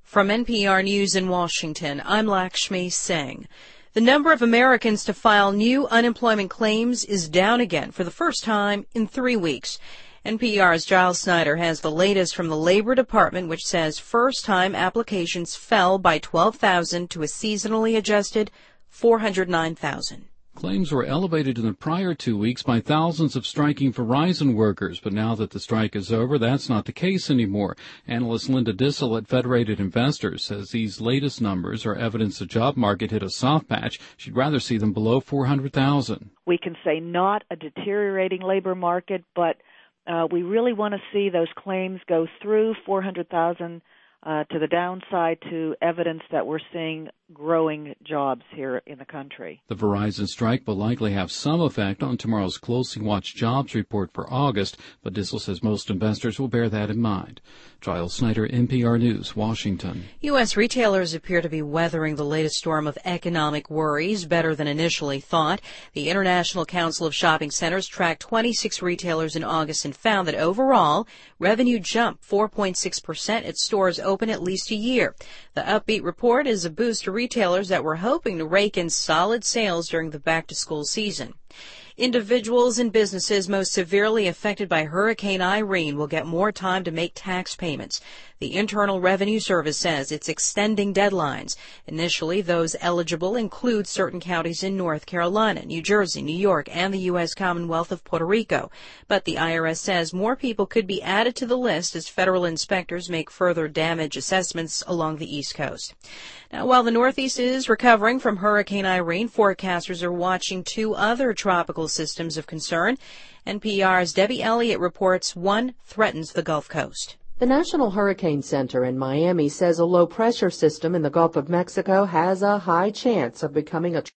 From NPR News in Washington, I'm Lakshmi Singh. The number of Americans to file new unemployment claims is down again for the first time in 3 weeks. NPR's Giles Snyder has the latest from the Labor Department, which says first-time applications fell by 12,000 to a seasonally adjusted 409,000. Claims were elevated in the prior 2 weeks by thousands of striking Verizon workers, but now that the strike is over, that's not the case anymore. Analyst Linda Dissel at Federated Investors says these latest numbers are evidence the job market hit a soft patch. She'd rather see them below 400,000. We can say not a deteriorating labor market, but we really want to see those claims go through 400,000 to the downside to evidence that we're seeing growing jobs here in the country. The Verizon strike will likely have some effect on tomorrow's closely watched jobs report for August, but Dissel says most investors will bear that in mind. Giles Snyder, NPR News, Washington. U.S. retailers appear to be weathering the latest storm of economic worries better than initially thought. The International Council of Shopping Centers tracked 26 retailers in August and found that overall, revenue jumped 4.6% at stores open at least a year. The upbeat report is a boost to retailers that were hoping to rake in solid sales during the back-to-school season. Individuals and businesses most severely affected by Hurricane Irene will get more time to make tax payments. The Internal Revenue Service says it's extending deadlines. Initially, those eligible include certain counties in North Carolina, New Jersey, New York, and the U.S. Commonwealth of Puerto Rico. But the IRS says more people could be added to the list as federal inspectors make further damage assessments along the East Coast. Now, while the Northeast is recovering from Hurricane Irene, forecasters are watching two other tropical systems of concern. NPR's Debbie Elliott reports one threatens the Gulf Coast. The National Hurricane Center in Miami says a low-pressure system in the Gulf of Mexico has a high chance of becoming a